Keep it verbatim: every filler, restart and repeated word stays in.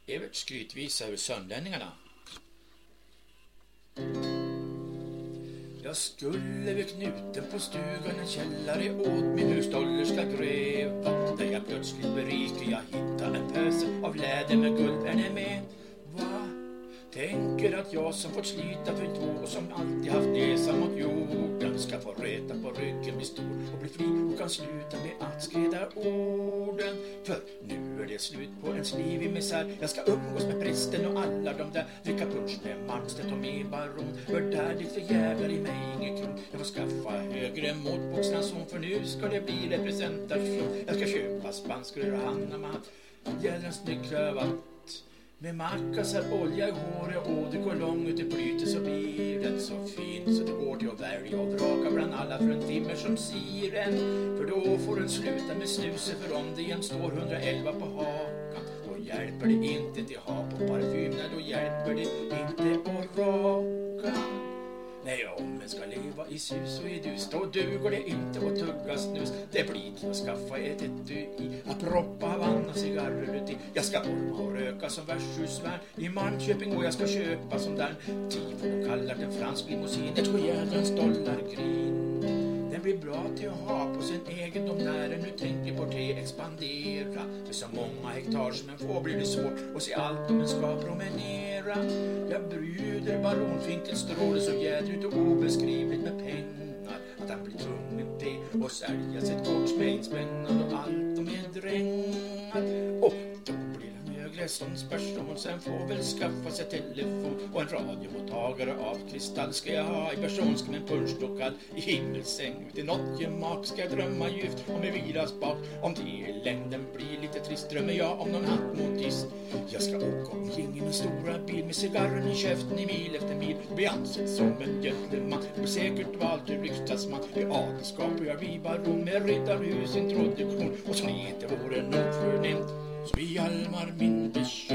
Evert skrytvisa ur Sönlänningarna. Jag skulle vid knuten på stugan en källare åt min husdollerska gräva. Där jag plötsligt beriker jag hittar en pöse av läder med guldvärde med. Va? Tänker att jag som fått slita för två och som alltid haft näsan mot jorden ska få räta på ryggen, bli stor och bli fri och kan sluta med att skreda orden. För nu är det slut på ens liv i misär. Jag ska umgås med prästen och alla de där, dricka punsch med Malmstedt och med baron. För där det för jävlar i mig ingen kron. Jag får skaffa högre måttboxranson, för nu ska det bli representation. Jag ska köpa spanskrör och hannamat, jädra snygg krövat med mackasar, olja i håret och det går långt ut i plytet, så blir den så fin så det går till att välja och vraka bland alla för en timme som siren. För då får den sluta med snuse, för om det jämt står hundraelva på hakan, då hjälper det inte till ha på parfym, när då hjälper det inte att raka. Nej, om en ska leva i sus och i dus, då duger det inte att tugga snus. Det blir till att skaffa ett etui, att proppa havanna cigarrer uti. Jag ska orma och röka som värsthusvärd i Malmköping, och jag ska köpa som där tifo och kallar den fransk limousin ett sjujädrans dollargrin. Den blir bra till att ha på sin egendom när den nu tänker på det expandera. Med så många hektar som en får blir det svårt att se allt om en ska promenera. Jag bryder baronfinkens stråle så jädrigt och obeskrivligt med pengar att han blir tvungen till att sälja sitt gods med inspännande och allt och med drängar. Och då blir han högrestånds person, sen får väl skaffa sig telefon och en radiomottagare av kristall ska jag ha i person, ska med en punschlokal i himmelsäng. Ut i något gemak ska jag drömma djupt om en viras bak. Om det i längden blir lite trist drömmer jag om någon handmotist. Jag ska åka omkring i min stora bil med cigarren i käften i mil efter mil. Bli ansedd som en gentleman, bli säkert vald till riksdagsman. I adelskap och jag blir baron med riddarhus introduktion. Och som det inte vore nog förnämt, så vi almar min bisch